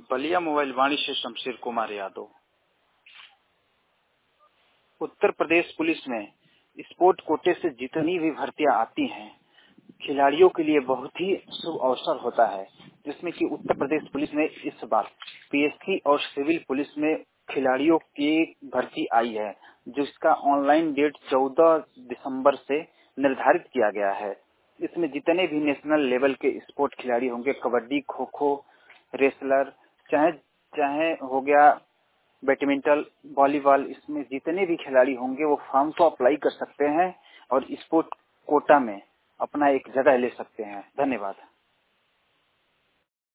Ballia mobile Vaani से Shamsher Kumar Yadav. Uttar Pradesh police में sport कोटे से जितनी भी भर्तियां आती हैं, खिलाड़ियों के लिए बहुत ही शुभ अवसर होता है, जिसमें कि उत्तर प्रदेश पुलिस में इस बार पीएससी और सिविल पुलिस में खिलाड़ियों की भर्ती आई है, जिसका ऑनलाइन डेट 14 दिसंबर से निर्धारित किया गया है। इसमें जितने भी नेशनल लेवल के स्पोर्ट खिलाड़ी होंगे, कबड्डी, खो खो, रेसलर, चाहे हो गया बैडमिंटन, वॉलीबॉल, इसमें जितने भी खिलाड़ी होंगे वो फॉर्म को अप्लाई कर सकते हैं और स्पोर्ट कोटा में अपना एक जगह ले सकते हैं। धन्यवाद।